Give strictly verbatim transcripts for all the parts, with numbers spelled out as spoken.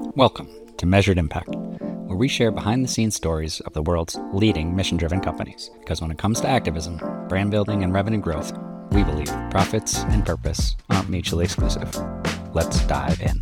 Welcome to Measured Impact, where we share behind the scenes stories of the world's leading mission driven companies. Because when it comes to activism, brand building, and revenue growth, we believe profits and purpose aren't mutually exclusive. Let's dive in.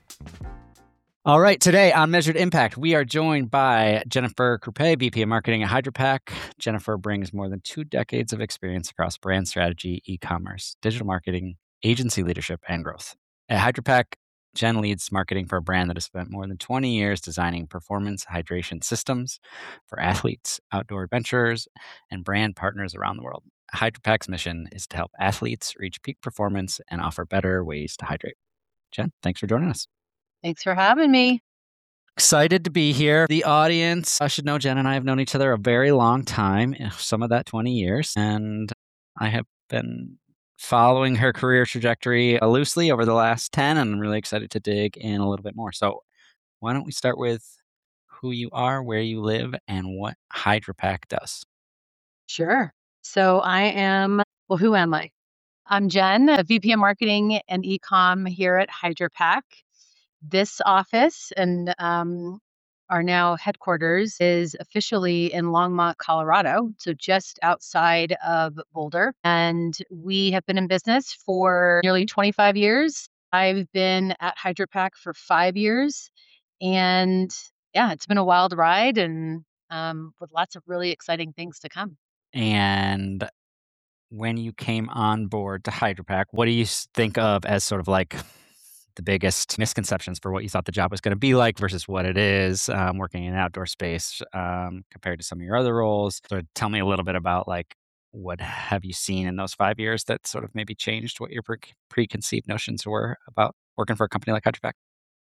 All right, today on Measured Impact, we are joined by Jennifer Croupe, V P of Marketing at HydroPack. Jennifer brings more than two decades of experience across brand strategy, e-commerce, digital marketing, agency leadership, and growth. At HydroPack, Jen leads marketing for a brand that has spent more than twenty years designing performance hydration systems for athletes, outdoor adventurers, and brand partners around the world. HydroPack's mission is to help athletes reach peak performance and offer better ways to hydrate. Jen, thanks for joining us. Thanks for having me. Excited to be here. The audience I should know Jen and I have known each other a very long time, some of that twenty years, and I have been following her career trajectory loosely over the last ten, and I'm really excited to dig in a little bit more. So why don't we start with who you are, where you live, and what HydroPack does? Sure. So I am, well, who am I? I'm Jen, a V P of Marketing and E-com here at HydroPack. This office and um, our now headquarters is officially in Longmont, Colorado, so just outside of Boulder. And we have been in business for nearly twenty-five years. I've been at HydroPack for five years. And yeah, it's been a wild ride and um, with lots of really exciting things to come. And when you came on board to HydroPack, what do you think of as sort of like the biggest misconceptions for what you thought the job was going to be like versus what it is, um, working in an outdoor space um, compared to some of your other roles? So tell me a little bit about like what have you seen in those five years that sort of maybe changed what your pre- preconceived notions were about working for a company like HydroPack?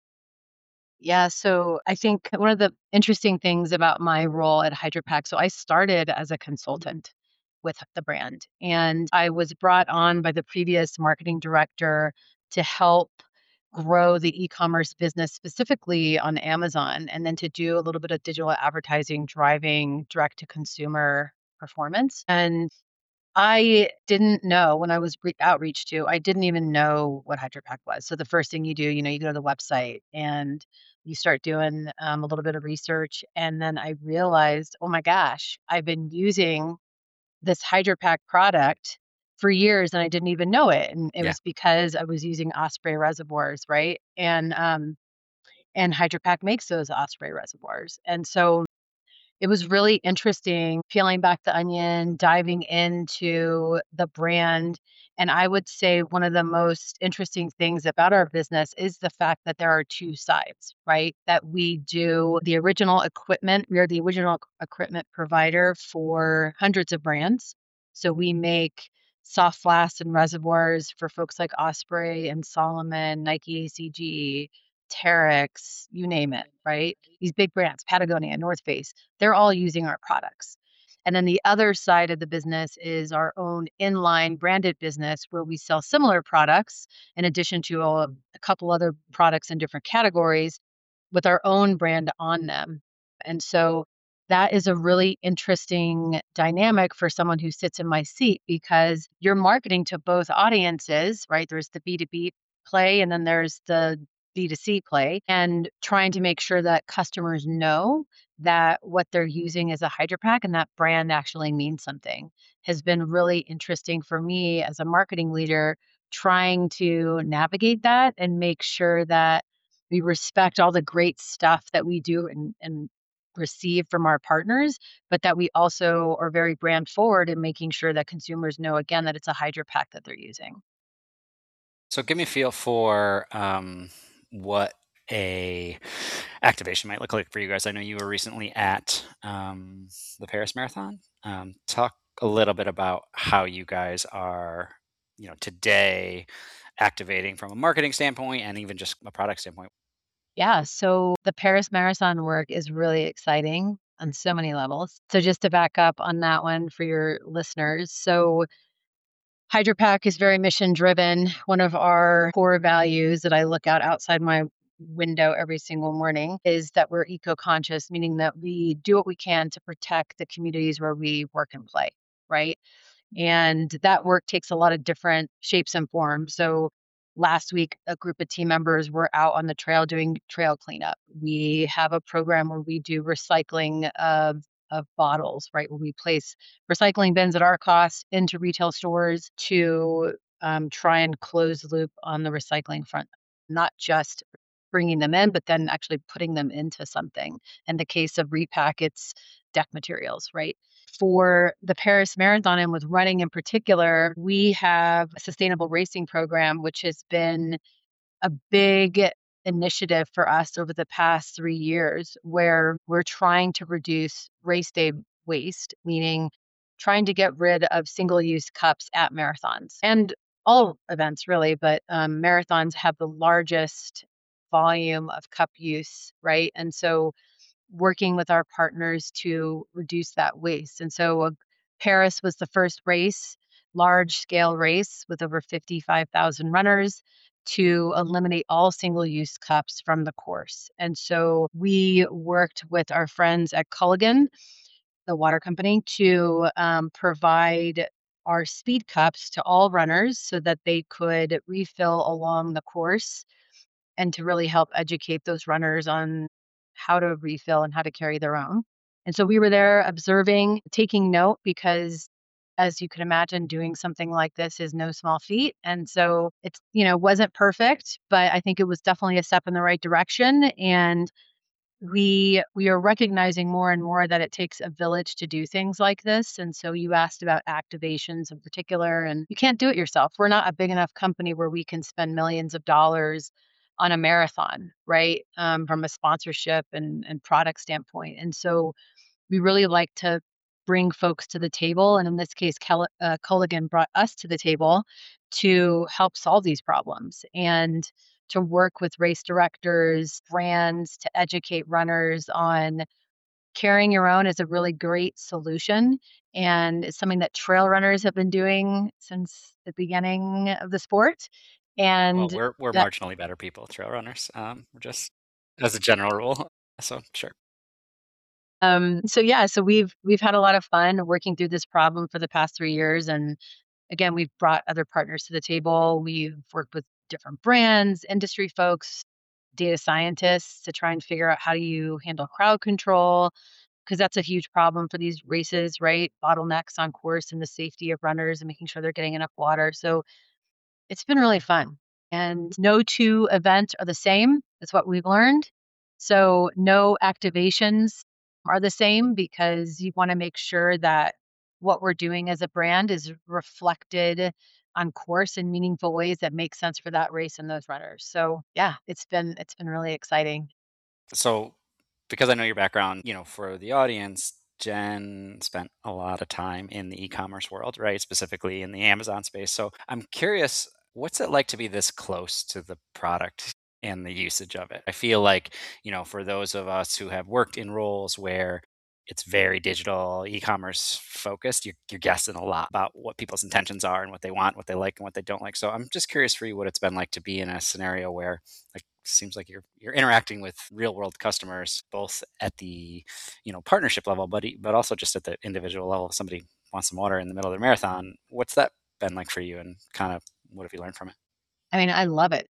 Yeah, so I think one of the interesting things about my role at HydroPack, so I started as a consultant with the brand, and I was brought on by the previous marketing director to help grow the e-commerce business specifically on Amazon, and then to do a little bit of digital advertising, driving direct to consumer performance. And I didn't know when I was re- outreach to, I didn't even know what HydroPack was. So the first thing you do, you know, you go to the website and you start doing um, a little bit of research. And then I realized, oh my gosh, I've been using this HydroPack product for years and I didn't even know it. And it Yeah. was because I was using Osprey reservoirs, right? And um, and HydroPack makes those Osprey reservoirs. And so it was really interesting peeling back the onion, diving into the brand. And I would say one of the most interesting things about our business is the fact that there are two sides, right? That we do the original equipment. We are the original equipment provider for hundreds of brands. So we make soft flasks and reservoirs for folks like Osprey and Solomon, Nike, A C G, Terex, you name it, right? These big brands, Patagonia, North Face, they're all using our products. And then the other side of the business is our own inline branded business where we sell similar products in addition to a, a couple other products in different categories with our own brand on them. And so that is a really interesting dynamic for someone who sits in my seat because you're marketing to both audiences, right? There's the B two B play and then there's the B two C play, and trying to make sure that customers know that what they're using is a HydroPack and that brand actually means something has been really interesting for me as a marketing leader, trying to navigate that and make sure that we respect all the great stuff that we do and, and receive from our partners, but that we also are very brand forward in making sure that consumers know again that it's a HydroPack that they're using. So give me a feel for um, what a activation might look like for you guys. I know you were recently at um, the Paris Marathon. Um, talk a little bit about how you guys are, you know, today activating from a marketing standpoint and even just a product standpoint. Yeah, so the Paris Marathon work is really exciting on so many levels. So just to back up on that one for your listeners. So HydroPack is very mission driven. One of our core values that I look out outside my window every single morning is that we're eco conscious, meaning that we do what we can to protect the communities where we work and play, right? And that work takes a lot of different shapes and forms. So last week, a group of team members were out on the trail doing trail cleanup. We have a program where we do recycling of of bottles, right? Where we place recycling bins at our cost into retail stores to um, try and close the loop on the recycling front, not just bringing them in, but then actually putting them into something. In the case of Repack, it's deck materials, right? For the Paris Marathon and with running in particular, we have a sustainable racing program, which has been a big initiative for us over the past three years, where we're trying to reduce race day waste, meaning trying to get rid of single use cups at marathons and all events, really. But um, marathons have the largest volume of cup use, right? And so working with our partners to reduce that waste. And so uh, Paris was the first race, large scale race with over fifty-five thousand runners to eliminate all single use cups from the course. And so we worked with our friends at Culligan, the water company, to um, provide our speed cups to all runners so that they could refill along the course and to really help educate those runners on how to refill and how to carry their own. And so we were there observing, taking note because as you can imagine, doing something like this is no small feat. And so it's, you know, wasn't perfect, but I think it was definitely a step in the right direction. And we we are recognizing more and more that it takes a village to do things like this. And so you asked about activations in particular, and you can't do it yourself. We're not a big enough company where we can spend millions of dollars on a marathon, right? Um, from a sponsorship and and product standpoint. And so we really like to bring folks to the table. And in this case, Kel- uh, Culligan brought us to the table to help solve these problems and to work with race directors, brands, to educate runners on carrying your own is a really great solution. And it's something that trail runners have been doing since the beginning of the sport. Well, And we're we're that marginally better people, trail runners. Um, just as a general rule. So sure. um so yeah, so we've we've had a lot of fun working through this problem for the past three years. And again, we've brought other partners to the table. We've worked with different brands, industry folks, data scientists to try and figure out how do you handle crowd control, because that's a huge problem for these races, right? Bottlenecks on course and the safety of runners and making sure they're getting enough water. So it's been really fun. And no two events are the same, is what we've learned. So no activations are the same because you want to make sure that what we're doing as a brand is reflected on course in meaningful ways that make sense for that race and those runners. So yeah, it's been it's been really exciting. So, because I know your background, you know, for the audience, Jen spent a lot of time in the e-commerce world, right? Specifically in the Amazon space. So I'm curious, what's it like to be this close to the product and the usage of it? I feel like, you know, for those of us who have worked in roles where it's very digital, e-commerce focused, you're, you're guessing a lot about what people's intentions are and what they want, what they like, and what they don't like. So I'm just curious for you what it's been like to be in a scenario where, like, seems like you're you're interacting with real world customers both at the, you know, partnership level, but e- but also just at the individual level. If somebody wants some water in the middle of their marathon, what's that been like for you, and kind of what have you learned from it? I mean, I love it.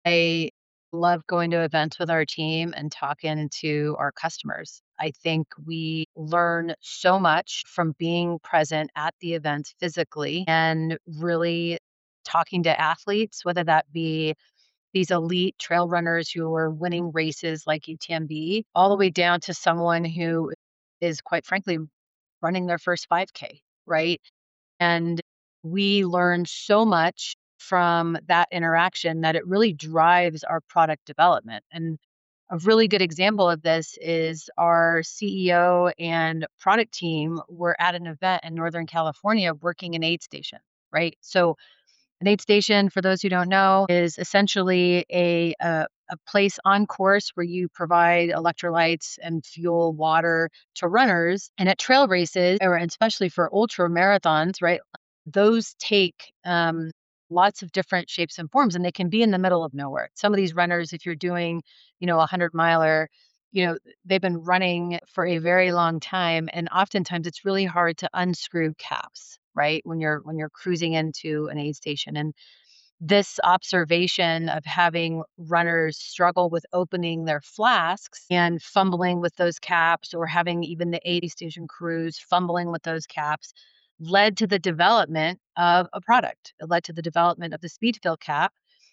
I love going to events with our team and talking to our customers. I think we learn so much from being present at the events physically and really talking to athletes, whether that be these elite trail runners who are winning races like U T M B, all the way down to someone who is, quite frankly, running their first five K, right? And we learn so much from that interaction that it really drives our product development. And a really good example of this is our C E O and product team were at an event in Northern California working an aid station, right? So an aid station, for those who don't know, is essentially a, a a place on course where you provide electrolytes and fuel water to runners. And at trail races, or especially for ultra marathons, right? Those take um, lots of different shapes and forms, and they can be in the middle of nowhere. Some of these runners, if you're doing, you know, a hundred miler, you know, they've been running for a very long time, and oftentimes it's really hard to unscrew caps, right? When you're when you're cruising into an aid station. And this observation of having runners struggle with opening their flasks and fumbling with those caps, or having even the aid station crews fumbling with those caps, led to the development of a product. It led to the development of the speed fill cap,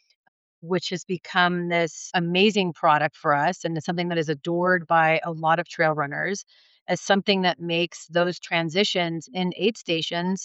which has become this amazing product for us, and it's something that is adored by a lot of trail runners as something that makes those transitions in aid stations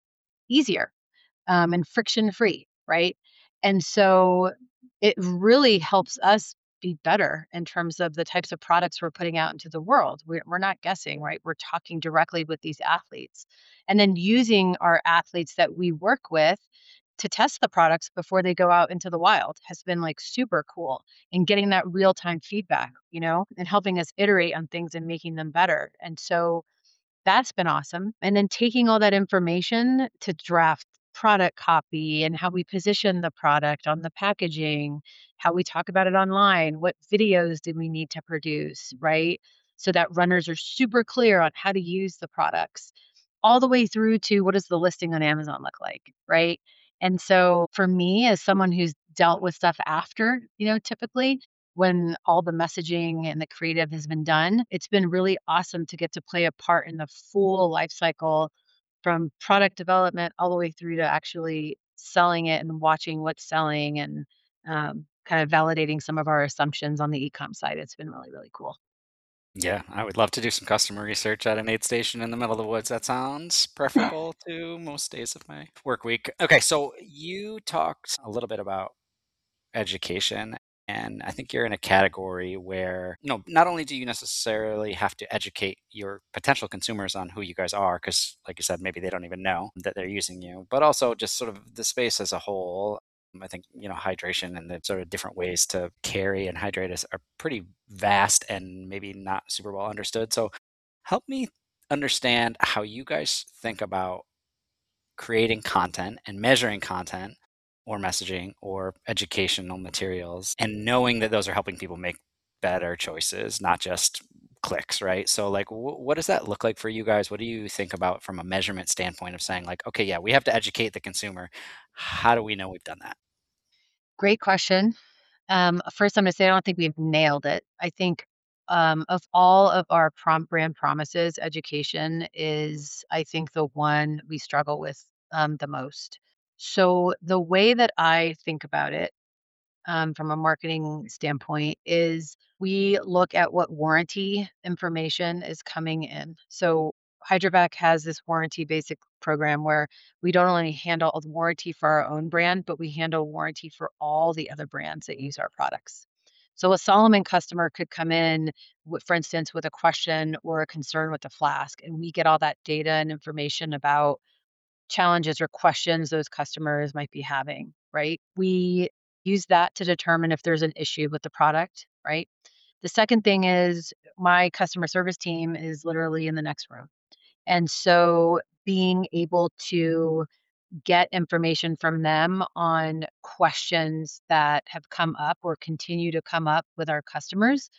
easier, um, and friction free, right? And so it really helps us be better in terms of the types of products we're putting out into the world. We're, we're not guessing, right? We're talking directly with these athletes and then using our athletes that we work with to test the products before they go out into the wild has been like super cool, and getting that real time feedback, you know, and helping us iterate on things and making them better. And so that's been awesome. And then taking all that information to draft product copy and how we position the product on the packaging, how we talk about it online, what videos do we need to produce, right? So that runners are super clear on how to use the products, all the way through to what does the listing on Amazon look like, right? And so for me, as someone who's dealt with stuff after, you know, typically when all the messaging and the creative has been done, it's been really awesome to get to play a part in the full life cycle from product development all the way through to actually selling it and watching what's selling, and um, kind of validating some of our assumptions on the e-com side. It's been really, really cool. Yeah, I would love to do some customer research at an aid station in the middle of the woods. That sounds preferable to most days of my work week. Okay, so you talked a little bit about education. And I think you're in a category where, you know, not only do you necessarily have to educate your potential consumers on who you guys are, because, like you said, maybe they don't even know that they're using you, but also just sort of the space as a whole. I think, you know, hydration and the sort of different ways to carry and hydrate is, are pretty vast and maybe not super well understood. So help me understand how you guys think about creating content and measuring content or messaging or educational materials and knowing that those are helping people make better choices, not just clicks, right? So like wh- what does that look like for you guys? What do you think about from a measurement standpoint of saying like, okay, yeah, we have to educate the consumer. How do we know we've done that? Great question. Um, first, I'm going to say I don't think we've nailed it. I think um, of all of our prompt brand promises, education is, I think, the one we struggle with um, the most. So the way that I think about it, um, from a marketing standpoint, is we look at what warranty information is coming in. So Hydrovac has this warranty basic program where we don't only handle the warranty for our own brand, but we handle warranty for all the other brands that use our products. So a Solomon customer could come in, w- for instance, with a question or a concern with the flask, and we get all that data and information about challenges or questions those customers might be having, right? We use that to determine if there's an issue with the product, right? The second thing is my customer service team is literally in the next room. And so being able to get information from them on questions that have come up or continue to come up with our customers,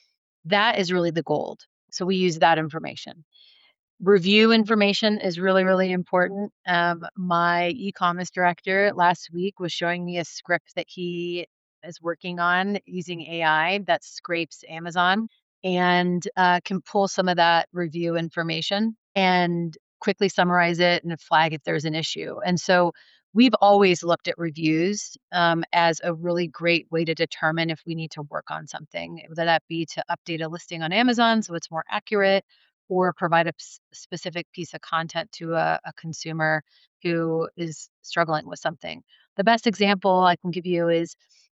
that is really the gold. So we use that information. Review information is really, really important. Um, my e-commerce director last week was showing me a script that he is working on using A I that scrapes Amazon and uh, can pull some of that review information and quickly summarize it and flag if there's an issue. And so we've always looked at reviews um, as a really great way to determine if we need to work on something, whether that be to update a listing on Amazon so it's more accurate, or provide a s- specific piece of content to a, a consumer who is struggling with something. The best example I can give you is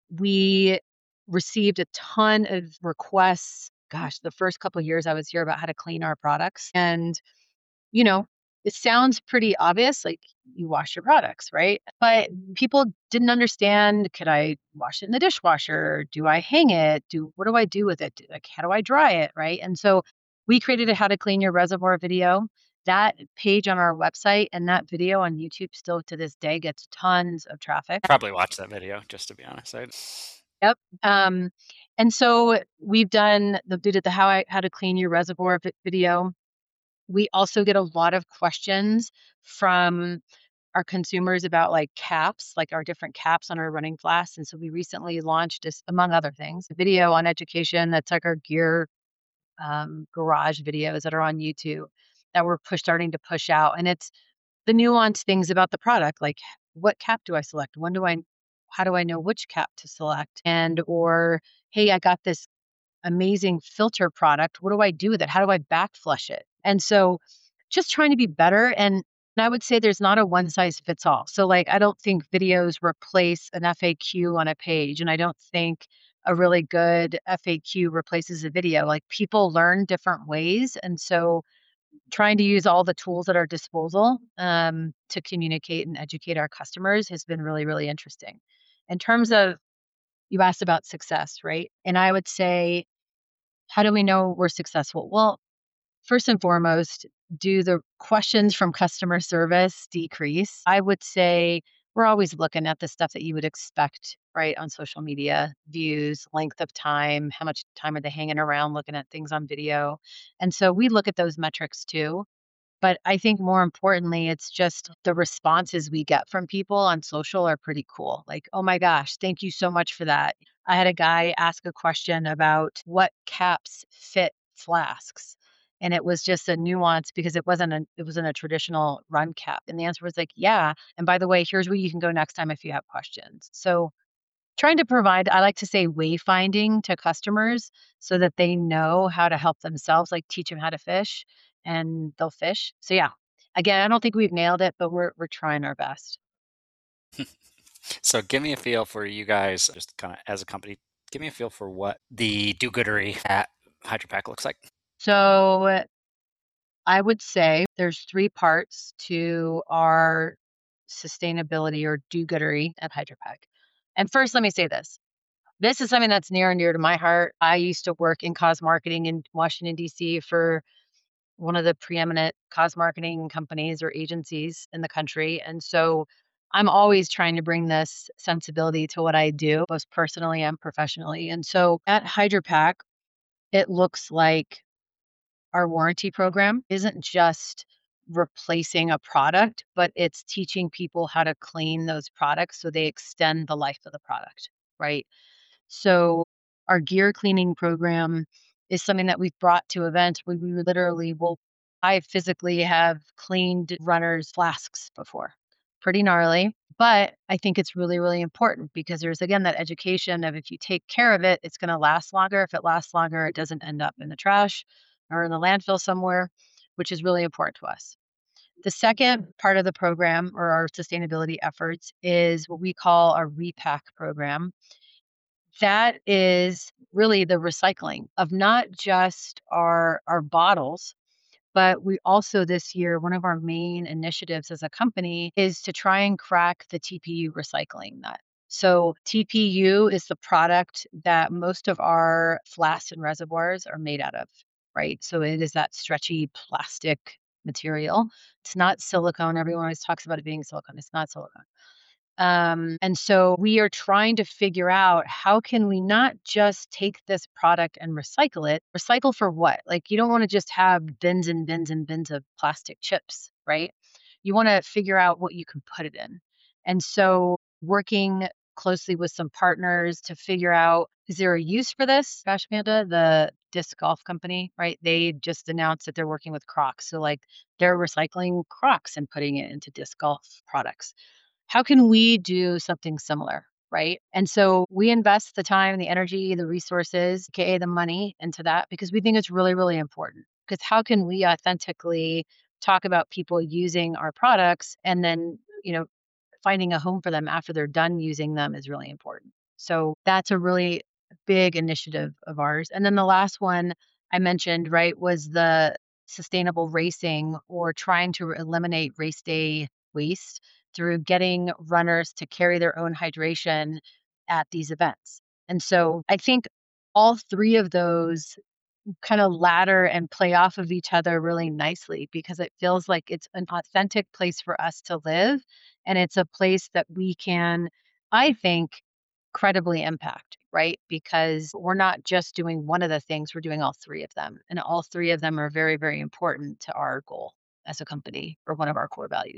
we received a ton of requests. Gosh, the first couple of years I was here about how to clean our products. And you know, it sounds pretty obvious, like you wash your products, right? But people didn't understand, could I wash it in the dishwasher? Do I hang it? Do what do I do with it? Like how do I dry it, right? And so we created a how to clean your reservoir video. That page on our website and that video on YouTube still to this day gets tons of traffic. Probably watch that video, just to be honest. I, Yep. Um, and so we've done the did it the how I how to clean your reservoir vi- video. We also get a lot of questions from our consumers about like caps, like our different caps on our running flasks. And so we recently launched this, among other things, a video on education that's like our gear um, garage videos that are on YouTube that we're push starting to push out. And it's the nuanced things about the product, like what cap do I select? When do I how do I know which cap to select? And or hey, I got this amazing filter product. What do I do with it? How do I back flush it? And so just trying to be better. And I would say there's not a one size fits all. So, like, I don't think videos replace an F A Q on a page. And I don't think a really good F A Q replaces a video. Like, people learn different ways. And so, trying to use all the tools at our disposal um, to communicate and educate our customers has been really, really interesting. In terms of, you asked about success, right? And I would say, how do we know we're successful? Well, first and foremost, do the questions from customer service decrease? I would say we're always looking at the stuff that you would expect, right, on social media views, length of time, how much time are they hanging around looking at things on video. And so we look at those metrics too. But I think more importantly, it's just the responses we get from people on social are pretty cool. Like, "Oh my gosh, thank you so much for that." I had a guy ask a question about what caps fit flasks, and it was just a nuance because it wasn't a it wasn't a traditional run cap, and the answer was like, "Yeah, and by the way, here's where you can go next time if you have questions." So trying to provide, I like to say, wayfinding to customers so that they know how to help themselves, like teach them how to fish and they'll fish. So yeah, again, I don't think we've nailed it, but we're we're trying our best. So give me a feel for you guys, just kind of as a company, give me a feel for what the do-goodery at Hydro Pack looks like. So I would say there's three parts to our sustainability or do-goodery at Hydro Pack. And first, let me say this. This is something that's near and dear to my heart. I used to work in cause marketing in Washington, D C for one of the preeminent cause marketing companies or agencies in the country. And so I'm always trying to bring this sensibility to what I do, both personally and professionally. And so at HydroPack, it looks like our warranty program isn't just replacing a product, but it's teaching people how to clean those products so they extend the life of the product, right? So our gear cleaning program is something that we've brought to events where we literally will I physically have cleaned runners' flasks before. Pretty gnarly, but I think it's really, really important because there's again that education of if you take care of it, it's going to last longer. If it lasts longer, it doesn't end up in the trash or in the landfill somewhere, which is really important to us. The second part of the program or our sustainability efforts is what we call our repack program. That is really the recycling of not just our our bottles, but we also this year, one of our main initiatives as a company is to try and crack the T P U recycling nut. So T P U is the product that most of our flasks and reservoirs are made out of, right? So it is that stretchy plastic material. It's not silicone. Everyone always talks about it being silicone. It's not silicone. Um, and so we are trying to figure out how can we not just take this product and recycle it? Recycle for what? Like you don't want to just have bins and bins and bins of plastic chips, right? You want to figure out what you can put it in. And so working closely with some partners to figure out is there a use for this? Gosh, Amanda, the disc golf company, right? They just announced that they're working with Crocs. So like they're recycling Crocs and putting it into disc golf products. How can we do something similar? Right. And so we invest the time, the energy, the resources, A K A the money into that because we think it's really, really important. Because how can we authentically talk about people using our products and then, you know, finding a home for them after they're done using them is really important. So that's a really big initiative of ours. And then the last one I mentioned, right, was the sustainable racing or trying to eliminate race day waste through getting runners to carry their own hydration at these events. And so I think all three of those kind of ladder and play off of each other really nicely because it feels like it's an authentic place for us to live. And it's a place that we can, I think, credibly impact, right? Because we're not just doing one of the things, we're doing all three of them. And all three of them are very, very important to our goal as a company or one of our core values.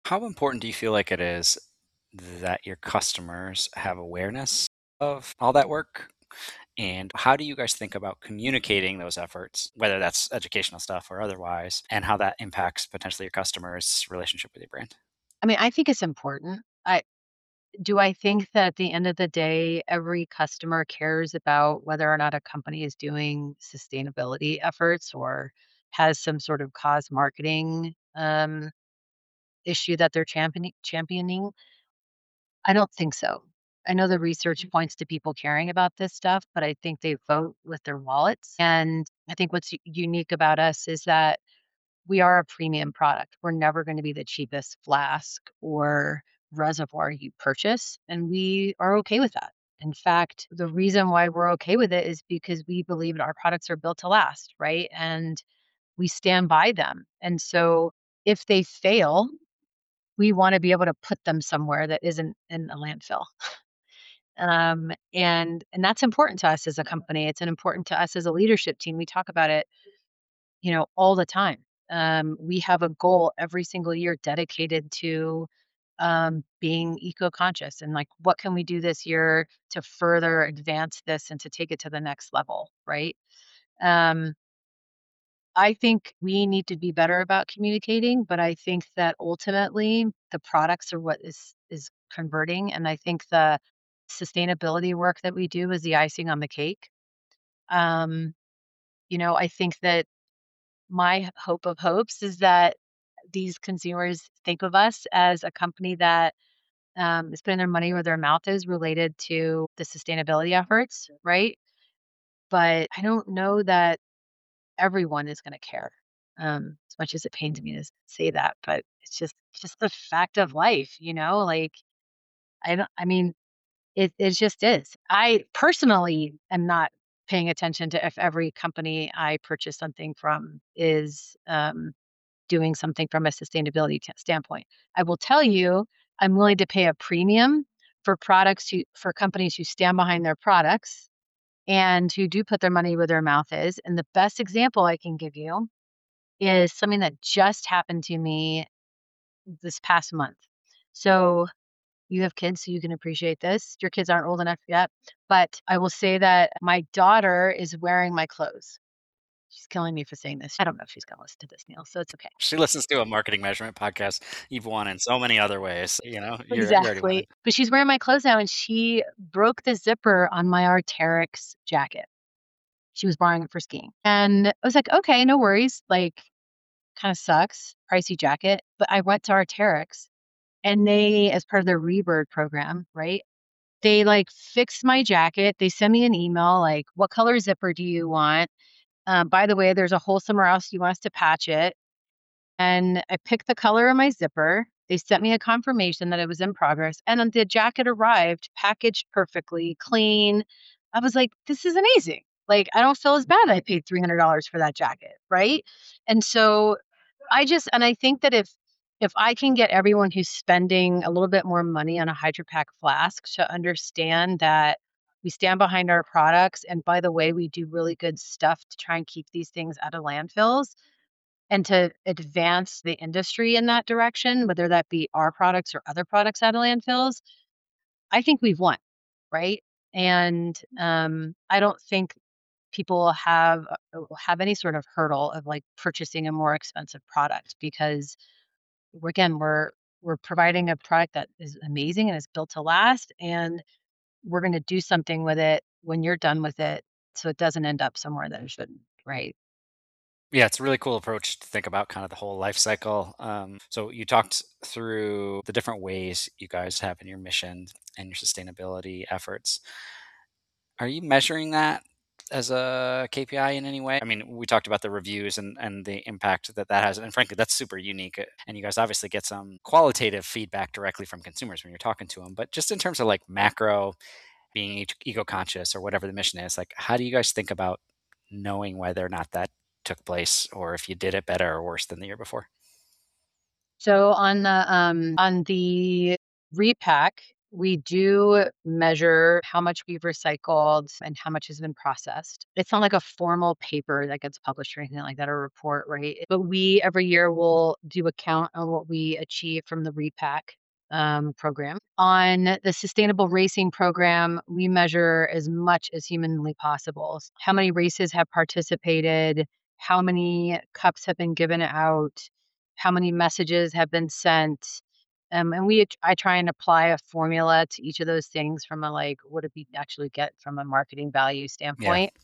How important do you feel like it is that your customers have awareness of all that work? And how do you guys think about communicating those efforts, whether that's educational stuff or otherwise, and how that impacts potentially your customers' relationship with your brand? I mean, I think it's important. I do I think that at the end of the day, every customer cares about whether or not a company is doing sustainability efforts or has some sort of cause marketing um, issue that they're championing championing? I don't think so. I know the research points to people caring about this stuff, but I think they vote with their wallets. And I think what's u- unique about us is that we are a premium product. We're never going to be the cheapest flask or reservoir you purchase, and we are okay with that. In fact, the reason why we're okay with it is because we believe that our products are built to last, right? And we stand by them. And so if they fail, we want to be able to put them somewhere that isn't in a landfill. Um, and and that's important to us as a company. It's an important to us as a leadership team. We talk about it, you know, all the time. Um, we have a goal every single year dedicated to um, being eco-conscious and like what can we do this year to further advance this and to take it to the next level, right? Um, I think we need to be better about communicating, but I think that ultimately the products are what is is converting, and I think the sustainability work that we do is the icing on the cake. Um, you know, I think that my hope of hopes is that these consumers think of us as a company that um, is putting their money where their mouth is related to the sustainability efforts, right? But I don't know that everyone is gonna care, um, as much as it pains me to s say that, but it's just it's just the fact of life, you know, like, I don't I mean, it it just is. I personally am not paying attention to if every company I purchase something from is, um, doing something from a sustainability t standpoint. I will tell you, I'm willing to pay a premium for products who for companies who stand behind their products and who do put their money where their mouth is, and the best example I can give you is something that just happened to me this past month. So, you have kids, so you can appreciate this. Your kids aren't old enough yet, but I will say that my daughter is wearing my clothes. She's killing me for saying this. I don't know if she's gonna listen to this, Neil, so it's okay. She listens to a marketing measurement podcast. You've won in so many other ways. You know, you're you're already winning. Exactly. But she's wearing my clothes now, and she broke the zipper on my Arc'teryx jacket. She was borrowing it for skiing. And I was like, "Okay, no worries." Like, kinda sucks, pricey jacket, but I went to Arc'teryx, and they as part of their Rebird program, right, they, like, fixed my jacket, they sent me an email, like, "What color zipper do you want? Um, by the way, there's a hole somewhere else, do you want us to patch it?" And I picked the color of my zipper. They sent me a confirmation that it was in progress, and then the jacket arrived packaged perfectly, clean. I was like, "This is amazing." Like, I don't feel as bad I paid three hundred dollars for that jacket, right? And so, I just and I think that if if I can get everyone who's spending a little bit more money on a Hydro Pack flask to understand that we stand behind our products, and by the way, we do really good stuff to try and keep these things out of landfills, and to advance the industry in that direction, whether that be our products or other products out of landfills, I think we've won, right? And um, I don't think people will have uh, will have any sort of hurdle of like purchasing a more expensive product because we're, again we're we're providing a product that is amazing and is built to last, and we're going to do something with it when you're done with it, so it doesn't end up somewhere that it shouldn't, right? Yeah, it's a really cool approach to think about kind of the whole life cycle. Um, so you talked through the different ways you guys have in your mission and your sustainability efforts. Are you measuring that as a K P I in any way? I mean, we talked about the reviews and, and the impact that that has. And frankly, that's super unique. uh, And you guys obviously get some qualitative feedback directly from consumers when you're talking to them. But just in terms of like macro, being eco conscious or whatever the mission is, like how do you guys think about knowing whether or not that took place or if you did it better or worse than the year before? So on the um on the repack, We do measure how much we've recycled and how much has been processed. It's not like a formal paper that gets published or anything like that, or a report, right? But we every year will do a count on what we achieve from the repack um, program. On the sustainable racing program, we measure as much as humanly possible. How many races have participated? How many cups have been given out? How many messages have been sent? Um, and we I try and apply a formula to each of those things from a, like, what did we actually get from a marketing value Yeah. standpoint?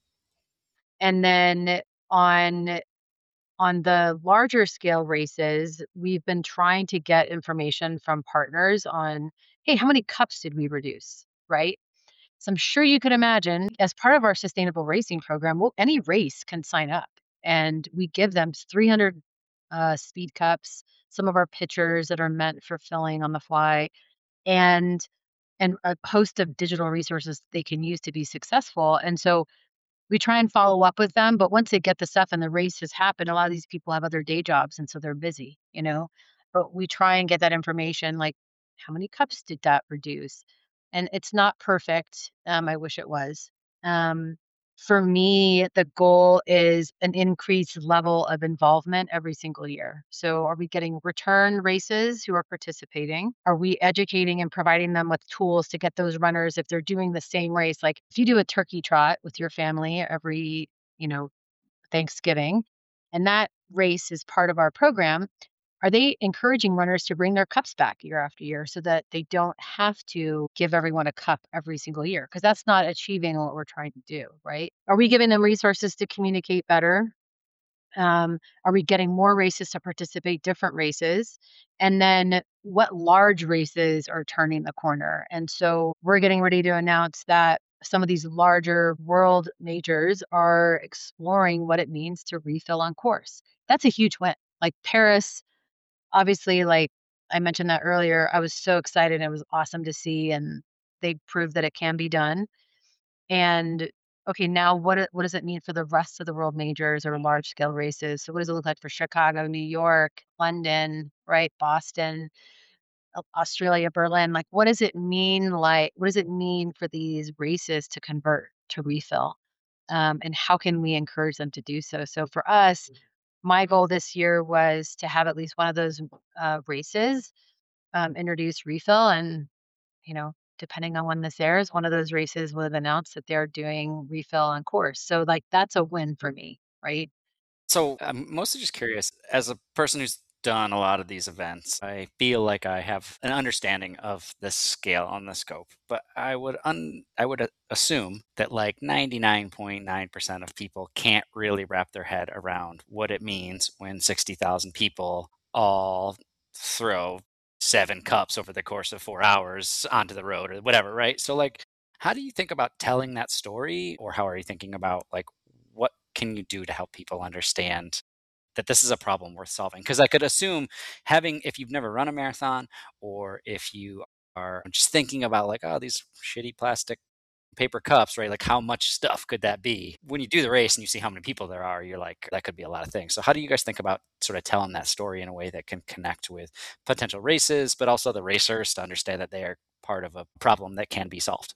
And then on on the larger scale races, we've been trying to get information from partners on, hey, how many cups did we reduce? Right. So I'm sure you could imagine, as part of our sustainable racing program, well, any race can sign up and we give them three hundred uh, speed cups, some of our pitchers that are meant for filling on the fly, and and a host of digital resources they can use to be successful. And so we try and follow up with them, but once they get the stuff and the race has happened, a lot of these people have other day jobs, and so they're busy, you know? But we try and get that information, like, how many cups did that reduce? And it's not perfect, um, I wish it was. Um, for me, the goal is an increased level of involvement every single year. So are we getting return races who are participating? Are we educating and providing them with tools to get those runners if they're doing the same race? Like, if you do a turkey trot with your family every, you know, Thanksgiving, and that race is part of our program, are they encouraging runners to bring their cups back year after year so that they don't have to give everyone a cup every single year? Because that's not achieving what we're trying to do, right? Are we giving them resources to communicate better? Um, are we getting more races to participate, different races? And then what large races are turning the corner? And so we're getting ready to announce that some of these larger world majors are exploring what it means to refill on course. That's a huge win. Like Paris, obviously, like I mentioned that earlier, I was so excited. It was awesome to see, and they proved that it can be done. And okay, now what it- what does it mean for the rest of the world majors or large scale races? So what does it look like for Chicago, New York, London, right? Boston, Au- Australia, Berlin? Like, what does it mean? Like, what does it mean for these races to convert to refill? Um, and how can we encourage them to do so? So for us, my goal this year was to have at least one of those uh, races um, introduce refill, and you know, depending on when this airs, one of those races will have announced that they're doing refill on course. So, like, that's a win for me, right? So I'm mostly just curious, as a person who's done a lot of these events, I feel like I have an understanding of the scale on the scope. But I would un- I would a- assume that like ninety-nine point nine percent of people can't really wrap their head around what it means when sixty thousand people all throw seven cups over the course of four hours onto the road or whatever, right? So like how do you think about telling that story, or how are you thinking about like what can you do to help people understand that this is a problem worth solving? Because I could assume having, if you've never run a marathon, or if you are just thinking about like, oh, these shitty plastic paper cups, right? Like, how much stuff could that be? When you do the race and you see how many people there are, you're like, that could be a lot of things. So, how do you guys think about sort of telling that story in a way that can connect with potential races, but also the racers to understand that they are part of a problem that can be solved?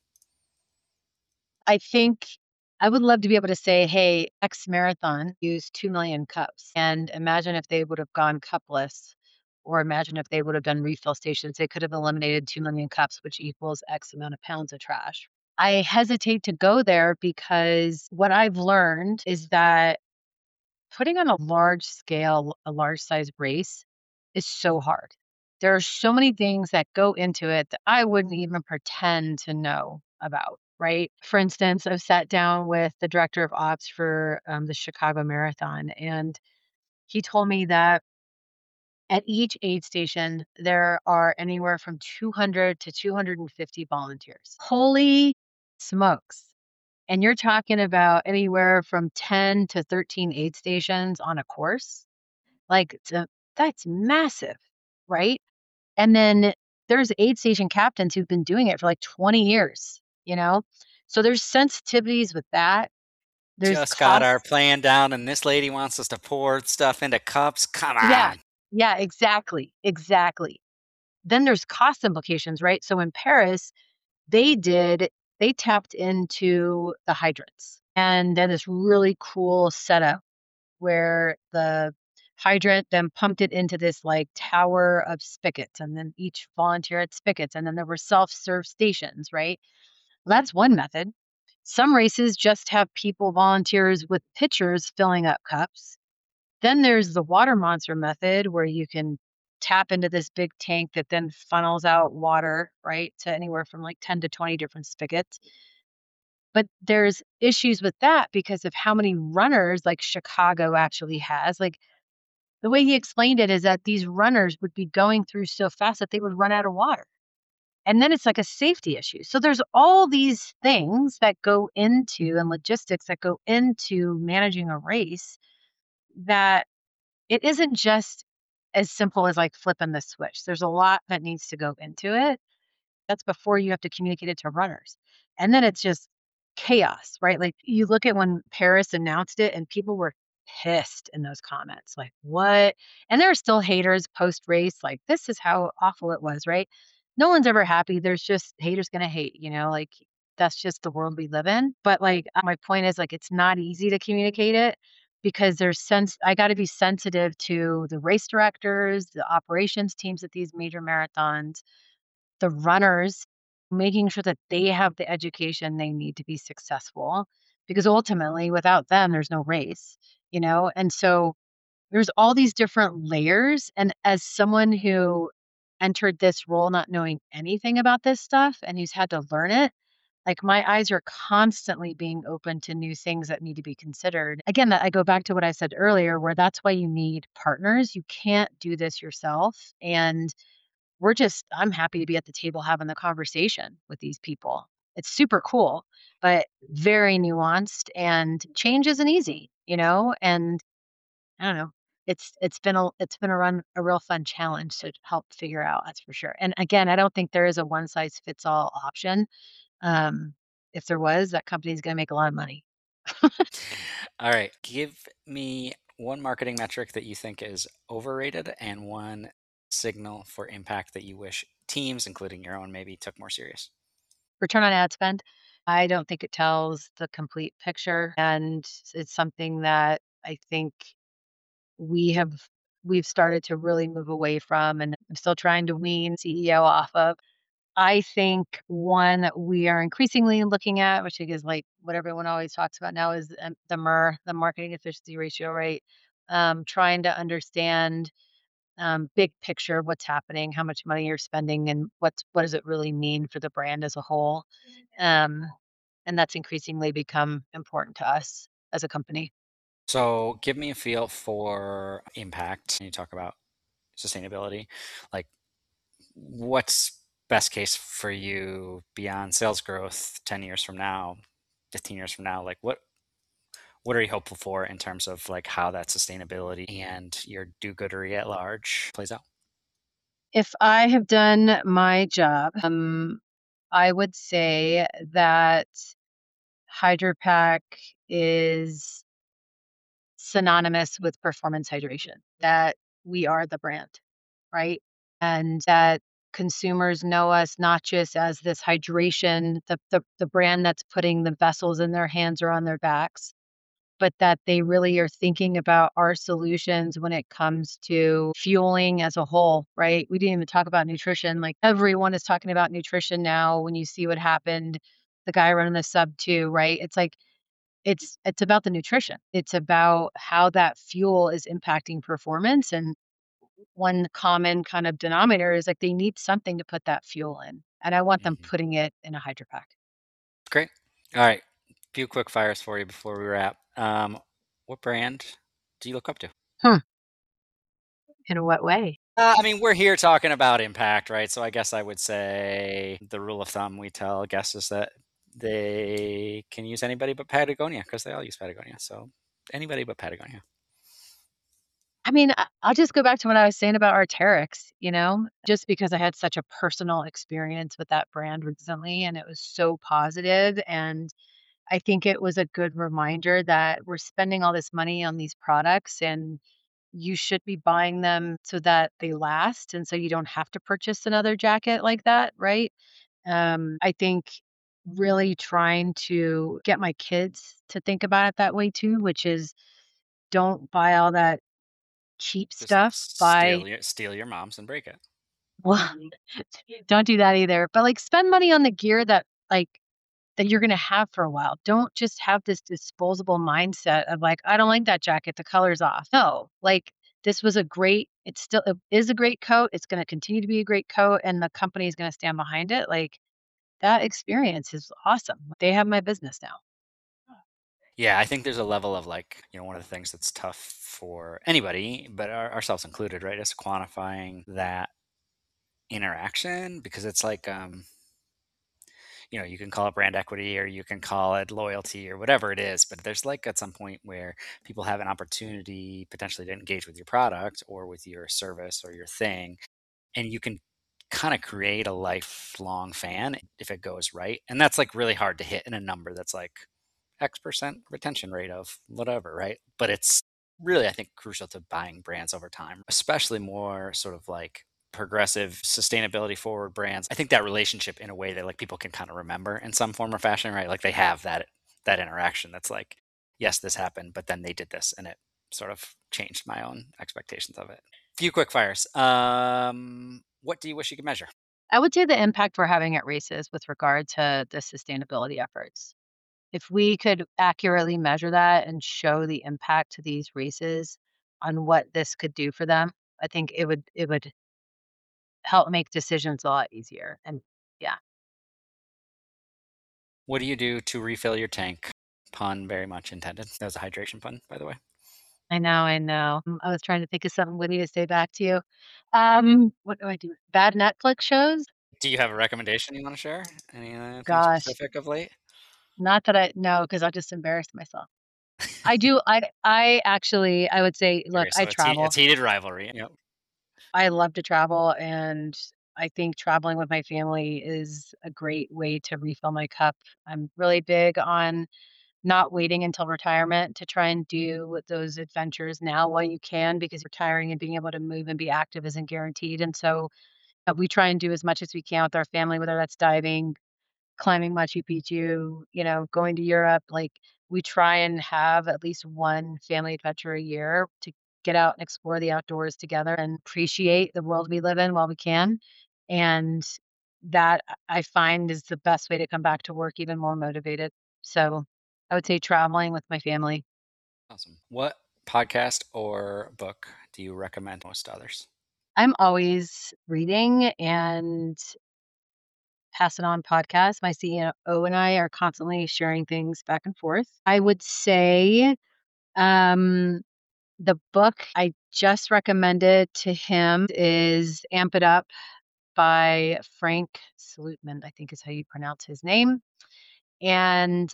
I think I would love to be able to say, hey, X marathon used two million cups. And imagine if they would have gone cupless, or imagine if they would have done refill stations, they could have eliminated two million cups, which equals X amount of pounds of trash. I hesitate to go there because what I've learned is that putting on a large scale, a large size race is so hard. There are so many things that go into it that I wouldn't even pretend to know about, right? For instance, I've sat down with the director of ops for um, the Chicago Marathon, and he told me that at each aid station, there are anywhere from two hundred to two hundred fifty volunteers. Holy smokes. And you're talking about anywhere from ten to thirteen aid stations on a course. Like, it's a that's massive, right? And then there's aid station captains who've been doing it for like twenty years, you know? So there's sensitivities with that. There's Just got our costs. plan down, and this lady wants us to pour stuff into cups. Come Yeah. on. Yeah, exactly. Exactly. then there's cost implications, right? So in Paris, they did they tapped into the hydrants, and then this really cool setup where the hydrant then pumped it into this like tower of spigots, and then each volunteer had spigots, and then there were self-serve stations, right? Well, that's one method. Some races just have people, volunteers with pitchers filling up cups. Then there's the water monster method where you can tap into this big tank that then funnels out water, right, to anywhere from like ten to twenty different spigots. But there's issues with that because of how many runners like Chicago actually has. Like the way he explained it is that these runners would be going through so fast that they would run out of water. And then it's like a safety issue. So there's all these things that go into and logistics that go into managing a race that it isn't just as simple as like flipping the switch. There's a lot that needs to go into it. That's before you have to communicate it to runners. And then it's just chaos, right? Like you look at when Paris announced it and people were pissed in those comments. Like, what? And there are still haters post race, like, this is how awful it was, right? No one's ever happy. There's just haters gonna hate, you know, like that's just the world we live in. But like my point is like it's not easy to communicate it because there's sense I gotta be sensitive to the race directors, the operations teams at these major marathons, the runners, making sure that they have the education they need to be successful, because ultimately without them, there's no race, you know? And so there's all these different layers. And as someone who entered this role not knowing anything about this stuff and who's had to learn it, like my eyes are constantly being open to new things that need to be considered. Again, that I go back to what I said earlier, where that's why you need partners. You can't do this yourself. And we're just I'm happy to be at the table having the conversation with these people. It's super cool, but very nuanced, and change isn't easy, you know? And I don't know. It's it's been a it's been a run a real fun challenge to help figure out, that's for sure. And again, I don't think there is a one size fits all option. Um, if there was, that company's gonna make a lot of money. All right. Give me one marketing metric that you think is overrated and one signal for impact that you wish teams, including your own, maybe took more serious. Return on ad spend, I don't think it tells the complete picture, and it's something that I think we have we've started to really move away from, and I'm still trying to wean C E O off of. I think one that we are increasingly looking at, which is like what everyone always talks about now, is um, the M R, the marketing efficiency ratio, right? Um, trying to understand um, big picture of what's happening, how much money you're spending, and what's what does it really mean for the brand as a whole. Um, and that's increasingly become important to us as a company. So give me a feel for impact. You talk about sustainability. Like, what's best case for you beyond sales growth ten years from now, fifteen years from now? Like, what what are you hopeful for in terms of like how that sustainability and your do-goodery at large plays out? If I have done my job, um, I would say that HydroPack is synonymous with performance hydration, that we are the brand, right? And that consumers know us not just as this hydration, the, the, the brand that's putting the vessels in their hands or on their backs, but that they really are thinking about our solutions when it comes to fueling as a whole, right? We didn't even talk about nutrition. Like everyone is talking about nutrition now when you see what happened, the guy running the sub two, right? It's like it's it's about the nutrition. It's about how that fuel is impacting performance, and one common kind of denominator is like they need something to put that fuel in, and I want them Mhm. putting it in a Hydro Pack. Great. All right. Few quick fires for you before we wrap. Um, what brand do you look up to? Hmm, in what way? Uh, I mean, we're here talking about impact, right? So I guess I would say the rule of thumb we tell guests is that they can use anybody but Patagonia because they all use Patagonia. So anybody but Patagonia. I mean, I I'll just go back to what I was saying about Arc'teryx, you know, just because I had such a personal experience with that brand recently and it was so positive, and I think it was a good reminder that we're spending all this money on these products, and you should be buying them so that they last and so you don't have to purchase another jacket like that, right? Um, I think really trying to get my kids to think about it that way too, which is don't buy all that cheap Just stuff. Buy steal your steal your mom's and break it. well, don't do that either. But like spend money on the gear that like that you're gonna have for a while. Don't just have this disposable mindset of like, I don't like that jacket, the color's off. No, like this was a great, it's still it is a great coat. It's gonna continue to be a great coat and the company is gonna stand behind it. Like that experience is awesome. They have my business now. Yeah, I think there's a level of like, you know, one of the things that's tough for anybody, but our, ourselves included, right, is quantifying that interaction because it's like, um, you know, you can call it brand equity or you can call it loyalty or whatever it is, but there's like at some point where people have an opportunity potentially to engage with your product or with your service or your thing, and you can kind of create a lifelong fan if it goes right. And that's like really hard to hit in a number that's like X percent retention rate of whatever, right? But it's really, I think, crucial to buying brands over time, especially more sort of like progressive sustainability forward brands. I think that relationship in a way that like people can kind of remember in some form or fashion, right? Like they have that that interaction that's like, yes, this happened, but then they did this and it sort of changed my own expectations of it. Few quick fires. Um, what do you wish you could measure? I would say the impact we're having at races with regard to the sustainability efforts. If we could accurately measure that and show the impact to these races on what this could do for them, I think it would it would help make decisions a lot easier. And yeah, What do you do to refill your tank? Pun very much intended. That was a hydration pun, by the way. I know, I know. Mm, I was trying to think of something witty to say back to you. Um, what do I do? Bad Netflix shows? Do you have a recommendation you want to share? Anything Gosh, specific of late? not that I know, because I'll just embarrass myself. I do. I I actually I would say, look, Okay, I so it's he- travel. it's heated rivalry. Yep. I love to travel, and I think traveling with my family is a great way to refill my cup. I'm really big on not waiting until retirement to try and do those adventures now while you can, because retiring and being able to move and be active isn't guaranteed. And so uh, we try and do as much as we can with our family, whether that's diving, climbing Machu Picchu, you know, going to Europe. Like we try and have at least one family adventure a year to get out and explore the outdoors together and appreciate the world we live in while we can. And that I find is the best way to come back to work even more motivated. So I would say traveling with my family. Awesome. What podcast or book do you recommend most to others? I'm always reading and Pass It On podcast. My C E O and I are constantly sharing things back and forth. I would say um, the book I just recommended to him is Amp It Up by Frank Salutman, I think is how you pronounce his name. And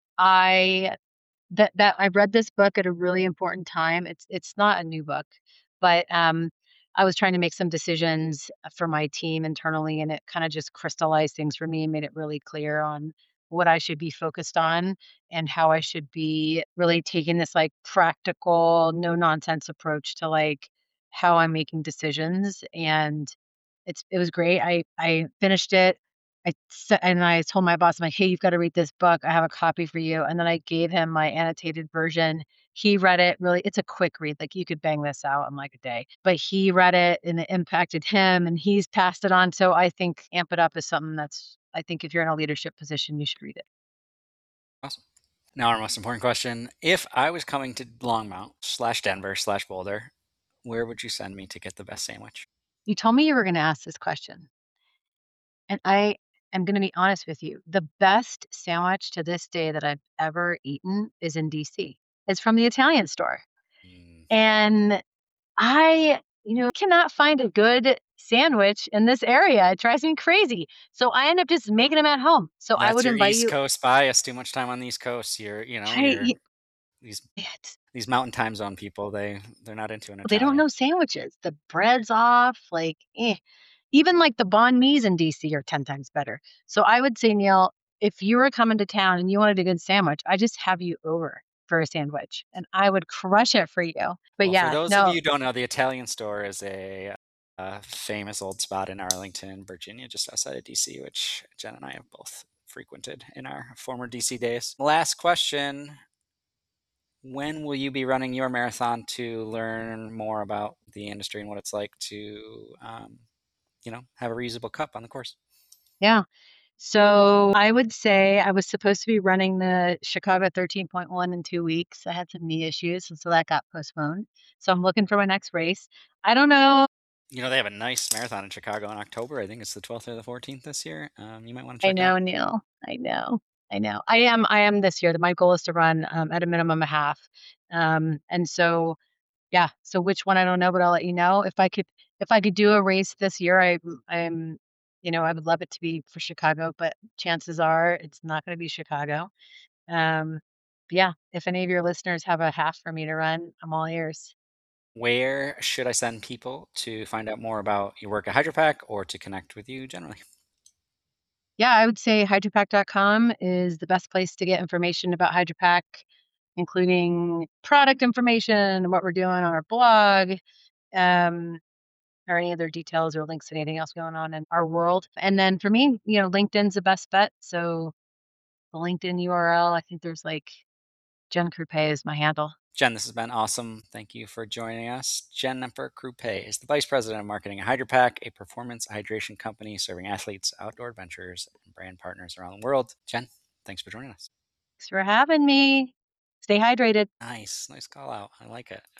I that that I read this book at a really important time. It's it's not a new book, but um, I was trying to make some decisions for my team internally, and it kind of just crystallized things for me and made it really clear on what I should be focused on and how I should be really taking this like practical, no nonsense approach to like how I'm making decisions. And it's it was great. I I finished it. I s and I told my boss, I'm like, "Hey, you've gotta read this book. I have a copy for you." And then I gave him my annotated version. He read it really it's a quick read, like, you could bang this out in, like, a day. But he read it, and it impacted him, and he's passed it on, so I think Amp It Up is something that's I think if you're in a leadership position, you should read it. Awesome. Now, our most important question. If I was coming to Longmont slash Denver slash Boulder, where would you send me to get the best sandwich? You told me you were gonna ask this question, and I am gonna be honest with you. The best sandwich to this day that I've ever eaten is in D C. It's from the Italian store. Mm, And I, you know, cannot find a good sandwich in this area. It drives me crazy. So I end up just making them at home. So I that's would your invite East you. Coast bias. Too much time on the East Coast. You're, you know, I, you're y- these it's- these mountain time zone people. They they're not into an they don't Italian. know sandwiches. The bread's off. Like, eh. Even like the banh mi's in D C are ten times better. So I would say, Neil, if you were coming to town and you wanted a good sandwich, I just have you over. for a sandwich, and I would crush it for you. But Well, for yeah, those of you no, who don't know, the Italian store is a, a famous old spot in Arlington, Virginia, just outside of D C, which Jen and I have both frequented in our former D C days. Last question. When will you be running your marathon to learn more about the industry and what it's like to, um, you know, have a reusable cup on the course? yeah. So I would say I was supposed to be running the Chicago thirteen point one in two weeks. I had some knee issues, and so that got postponed. So I'm looking for my next race. I don't know. You know, they have a nice marathon in Chicago in October. I think it's the twelfth or the fourteenth this year. Um, you might want to I check out. know, Neil. I know. I know. I am. I am this year. My goal is to run um, at a minimum a half. Um, and so yeah. So which one I don't know, but I'll let you know if I could. If I could do a race this year, I I'm. You know, I would love it to be for Chicago, but chances are it's not going to be Chicago. Um, but yeah, if any of your listeners have a half for me to run, I'm all ears. Where should I send people to find out more about your work at HydroPack or to connect with you generally? Yeah, I would say hydropack dot com is the best place to get information about Hydropack, including product information, what we're doing on our blog, um, or any other details or links to anything else going on in our world. And then for me, you know, LinkedIn's the best bet. So the LinkedIn U R L, I think there's like Jen Croupe is my handle. Jen, this has been awesome. Thank you for joining us. Jennifer Croupe is the Vice President of Marketing at HydroPack, a performance hydration company serving athletes, outdoor adventurers, and brand partners around the world. Jen, thanks for joining us. Thanks for having me. Stay hydrated. Nice, nice call out. I like it.